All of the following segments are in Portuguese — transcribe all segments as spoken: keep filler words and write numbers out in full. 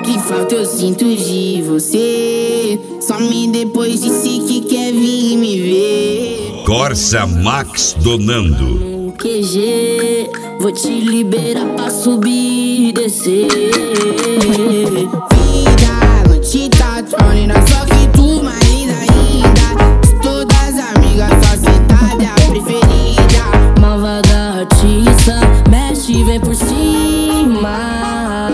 Que falta eu sinto de você. Some depois disse que quer vir me ver. Corsa Max Donando. No Q G, vou te liberar pra subir e descer. Vida, não te tá trolling, só que tu mais linda ainda. De todas as amigas, só sentada é a preferida. Malvada artista, mexe e vem por cima.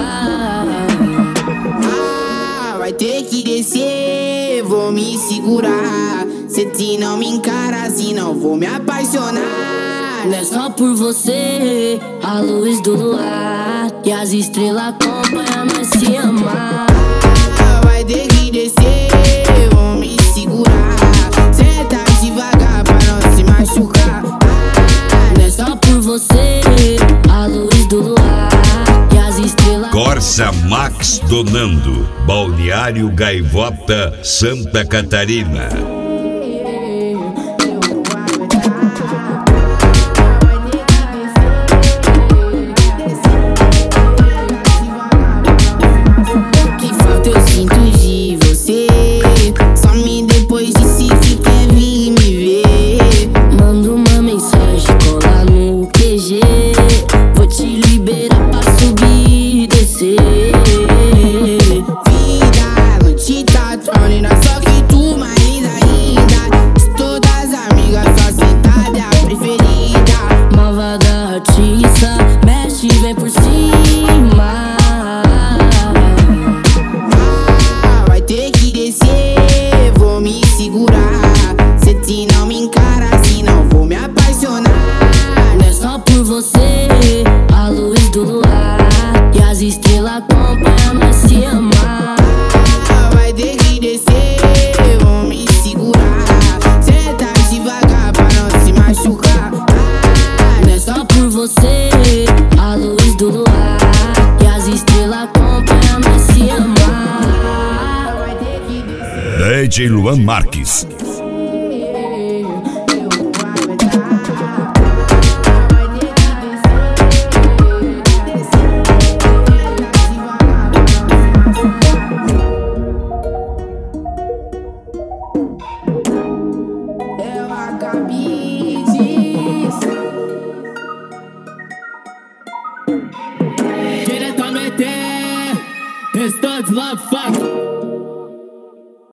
Vai ter que descer, vou me segurar. Se te não me encara assim, não vou me apaixonar. Não é só por você, a luz do luar e as estrelas acompanham nós se amar. Vai ter que descer, vou me segurar. Senta devagar pra não se machucar. Não é só por você, a luz do luar e as estrelas. Corsa Max Donando, Balneário Gaivota, Santa Catarina. Que falta eu sinto de você. Some depois disse que quer vir me ver. Manda uma mensagem, cola no Q G. Vou te liberar pra subir e descer. Vida, não te tá trolling, só que tu mais linda ainda. De todas as amigas, só sentada é a preferida. Malvada artista, mexe e vem por cima. Vai ter que descer, vou me segurar. Se te não me encara assim, não vou me apaixonar. Não é só por você, a luz do luar e as estrelas acompanham nós se amar. Vai ter que descer, vou me segurar. Senta devagar pra não se machucar. Não é só por você, a luz do luar e as estrelas acompanham nós se amar. Vai ter que descer. D J Luan Marques. Eu acabei disso. Direto no E T, Estodes Love Fuck.